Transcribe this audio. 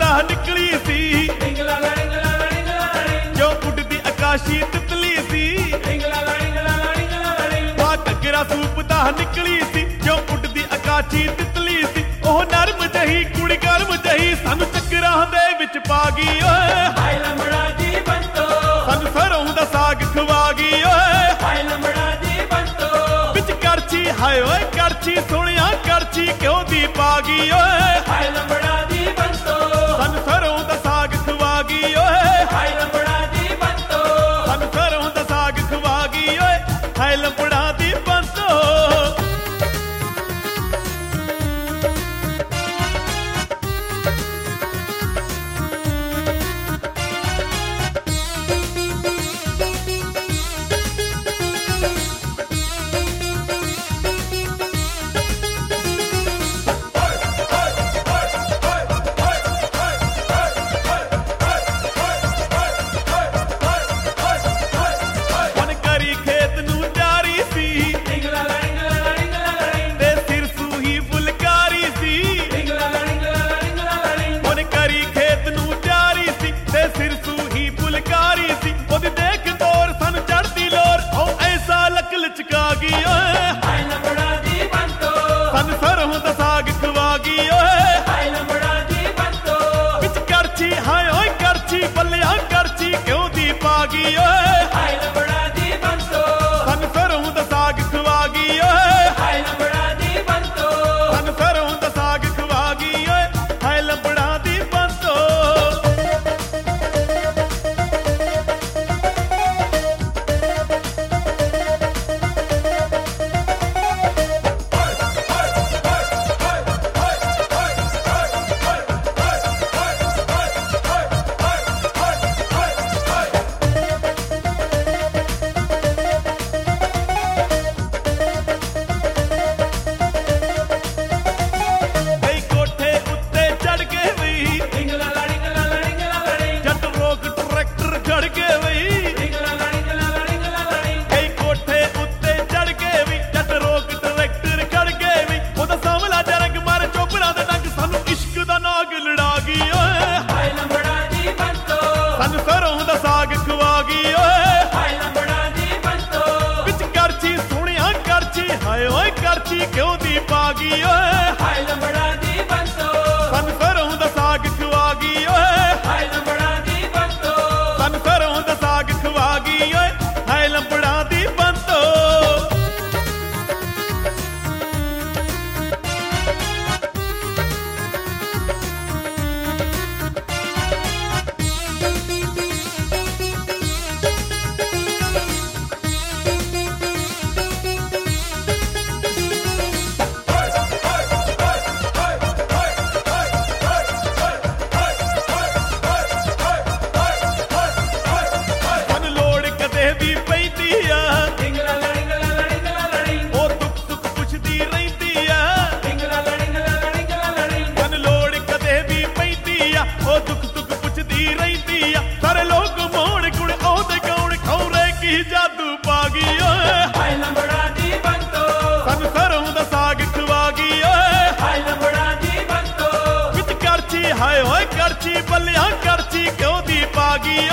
ਨਿਕਲੀ ਸੀ, ਜੋ ਉੱਡਦੀ ਆਕਾਸ਼ੀ ਤਿਤਲੀ ਸੀ। ਆ ਘੱਗਰਾ ਸੂਪ ਦਾ ਨਿਕਲੀ ਸੀ, ਜੋ ਉੱਡਦੀ ਆਕਾਸ਼ੀ ਤਿਤਲੀ ਸੀ। ਉਹ ਨਰਮ ਜਹੀ ਕੁੜੀ ਗਰਮ ਜਹੀ ਸਾਨੂੰ ਚੱਕਰਾਂ ਦੇ ਵਿੱਚ ਪਾ ਗਈ ਓਏ। ਹਾਏ ਲੰਬੜਾ ਜੀ ਬੰਤੋ, ਸਾਨੂੰ ਸਰੋਂ ਦਾ ਸਾਗ ਖਵਾ ਗਈ ਓਏ। ਹਾਏ ਲੰਬੜਾ ਜੀ ਬੰਤੋ, ਵਿੱਚ ਕਰਛੀ ਹਾਏ ਓਏ ਕਰਛੀ ਸੋਹਣਿਆ ਕਰਛੀ ਘਿਓ ਦੀ ਪਾ ਗਈ ਓਏ। ਹਾਏ ਲੰਬੜਾ ਜੀ ਬੰਤੋ, ਸਾਨੂੰ ਸਰੋਂ ਦਾ ਸਾਗ ਖਵਾ ਗਈ ਓਏ। ਹਾਏ ਲੰਬੜਾ ਜੀ ਬੰਤੋ, ਸਾਨੂੰ ਸਰੋਂ ਦਾ ਸਾਗ ਖਵਾ ਗਈ ਓਏ। ਹਾਏ ਲੰਬੜਾ ਦੀ ਬੰਤੋ। ਹੁਣ ਕਰੀ ਖੇਤ ਨੂੰ ਤਿਆਰੀ ਸੀ, ਤੇ ਸਿਰ ਸੂਹੀ ਫੁਲਕਾਰੀ ਸੀ। ਹੁਣ ਕਰੀ ਖੇਤ ਨੂੰ ਤਿਆਰੀ ਸੀ, ਤੇ ਸਿਰ ਸੂਹੀ ਫੁਲਕਾਰੀ ਸੀ। ਉਹਦੀ ਦੇਖ ਤੋਰ ਸਾਨੂੰ ਚੜਦੀ ਲੋਰ, ਉਹ ਐਸਾ ਲੱਕ ਲਚਕਾ ਗਈ ਓਏ। ਹਾਏ ਲੰਬੜਾ ਜੀ ਬੰਤੋ, ਸਾਨੂੰ ਸਰੋਂ ਦਾ ਸਾਗ ਖਵਾ ਗਈ ਓਏ। ਹਾਏ ਲੰਬੜਾ ਜੀ ਬੰਤੋ, ਵਿੱਚ ਕਰਛੀ ਹਾਏ ਓਏ ਕਰਛੀ ਬੱਲਿਆ ਕਰਛੀ ਘਿਓ ਦੀ ਪਾ ਗਈ ਓਏ। ਹਾਏ ਲੰਬੜਾ ਜੀ ਬੰਤੋ, ਸਾਨੂੰ ਸਰੋਂ ਦਾ ਸਾਗ ਖਵਾ ਗਈ ਓਏ। ਹਾਏ ਲੰਬੜਾ ਜੀ ਬੰਤੋ, ਸਾਨੂੰ ਸਰੋਂ ਦਾ ਸਾਗ ਖਵਾ ਗਈ ਓਏ। ਹਾਏ ਲੰਬੜਾ ਦੀ ਬੰਤੋ। ਕਈ ਕੋਠੇ ਉੱਤੇ ਚੜ ਕੇ ਵਈ, ਜੱਟ ਰੋਕ ਟਰੈਕਟਰ ਖੜ ਕੇ ਵਈ। ਕਈ ਕੋਠੇ ਉੱਤੇ ਚੜ ਕੇ ਵੀ, ਜੱਟ ਰੋਕ ਟਰੈਕਟਰ ਖੜ ਕੇ ਵੀ। ਉਹਦਾ ਸਾਂਵਲਾ ਜਰਗ ਮਾਰ ਚੋਪੜਾ ਦੇ ਡੰਗ, ਸਾਨੂੰ ਇਸ਼ਕ ਦਾ ਨਾਗ ਲੜਾ ਗਈ ਓਏ। ਹਾਏ ਲੰਬੜਾ ਜੀ ਬੰਤੋ, ਸਾਨੂੰ ਸਰੋਂ ਦਾ ਸਾਗ ਖਵਾ ਗਈ ਓਏ। ਹਾਏ ਲੰਬੜਾ ਜੀ ਬੰਤੋ, ਵਿੱਚ ਕਰਛੀ ਸੋਹਣਿਆ ਕਰਛੀ ਹਾਏ ਓਏ ਕਰਛੀ ਘਿਓ ਦੀ ਪਾ ਗਈ ਓਏ। ਹਾਏ ਲੰਬੜਾ ਜੀ ਬੰਤੋ, ਸਾਨੂੰ ਸਰੋਂ ਦਾ ਸਾਗ ਖਵਾ ਗਈ ਓਏ। ਹਾਏ ਲੰਬੜਾ ਜੀ ਬੰਤੋ, ਸਾਨੂੰ ਸਰੋਂ ਦਾ ਸਾਗ ਖਵਾ ਗਈ ਓਏ। ਹਾਏ ਲੰਬੜਾ ਦੀ ਬੰਤੋ। ਸਾਨੂੰ ਲੋੜ ਕਦੇ ਵੀ ਪੈਂਦੀ ਆ, ਉਹ ਦੁੱਖ ਸੁੱਖ ਪੁੱਛਦੀ ਰਹਿੰਦੀ ਆ। ਸਾਨੂੰ ਲੋੜ ਕਦੇ ਵੀ ਪੈਂਦੀ ਆ, ਉਹ ਦੁੱਖ ਸੁੱਖ ਪੁੱਛਦੀ ਰਹਿੰਦੀ ਆ। ਸਾਰੇ ਲੋਕ ਮੋੜ ਗੁਣ ਉਹਦੇ ਗਾਉਣ, ਖੌਰੇ ਕੀ ਜਾਦੂ ਪਾ ਗਈ ਓਏ। ਹਾਏ ਲੰਬੜਾ ਜੀ ਬੰਤੋ, ਸਾਨੂੰ ਸਰੋਂ ਦਾ ਸਾਗ ਖਵਾ ਗਈ ਓਏ। ਹਾਏ ਲੰਬੜਾ ਜੀ ਬੰਤੋ, ਵਿੱਚ ਕਰਛੀ ਹਾਏ ਓਏ ਕਰਛੀ ਬੱਲਿਆ ਕਰਛੀ ਘਿਓ ਦੀ ਪਾ ਗਈ